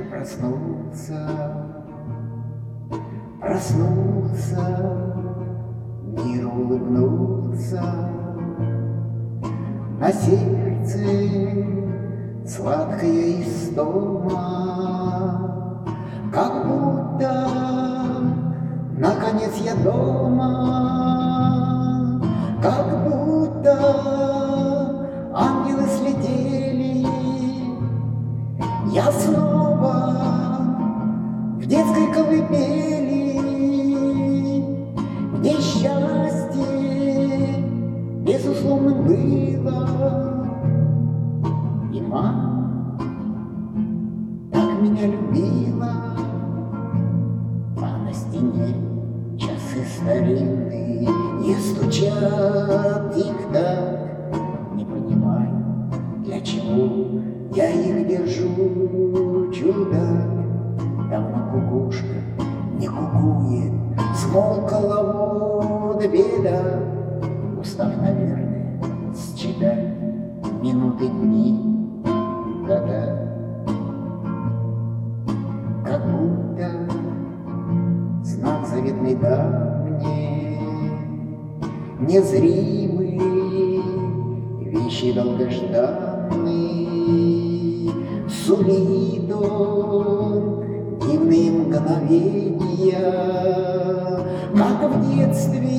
уже проснулся, проснулся, мир улыбнулся, на сердце сладкая истома, как будто наконец я дома, как будто ангелы слетели, я снова в детской колыбели, где счастье безусловным было. И мама так меня любила, а на стене часы старинные стучат тик-так. Не понимаю, для чего я их держу, чудак. Давно кукушка не кукует, смолкла вот беда. Устав, наверное, считать минуты, дни, года. Как будто знак заветный дал мне, незримый, вещи долгожданные, сулит он дивные мгновения, как в детстве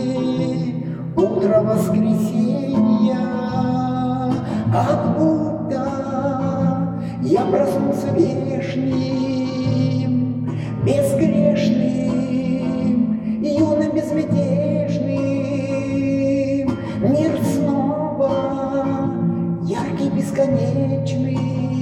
утро воскресенья, как будто я проснулся вешним, безгрешным, юным, безмятежным. Мир снова яркий, бесконечный,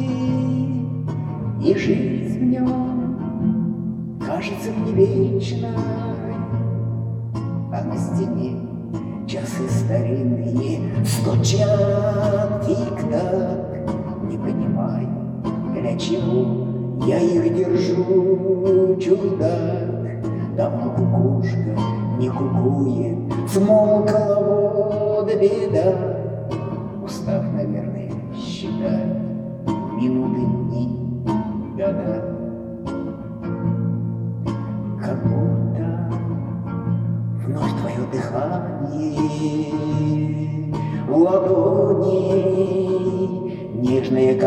и жизнь в нем кажется мне вечной. А на стене часы старинные стучат тик-так. Не понимаю, для чего я их держу, чудак. Давно кукушка не кукует, смолкла вот беда. Устав, наверное, считать минуты, дни, года. Как будто вновь твое дыхание, в ладони нежное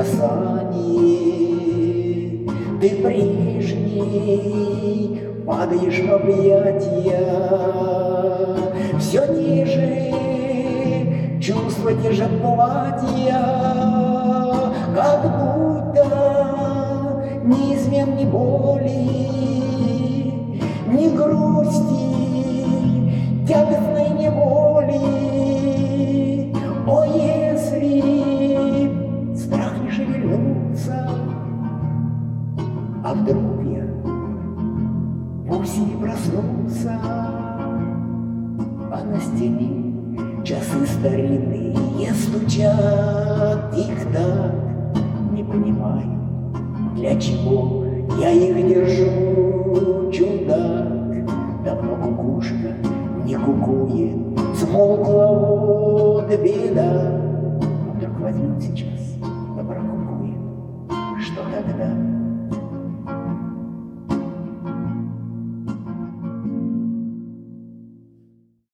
касание. Ты прежний падаешь в объятия, все ниже чувства держат платья, как будто ни измен, ни боли, ни грусти, тягостной неволи. О, если страх не шевельнется, а вдруг я вовсе не проснулся, а на стене часы старинные стучат тик-так. Не понимаю, для чего я их держу, чудак. Давно кукушка не кукует, смолкла вот беда. А вдруг возьмет сейчас, да прокукует, что тогда?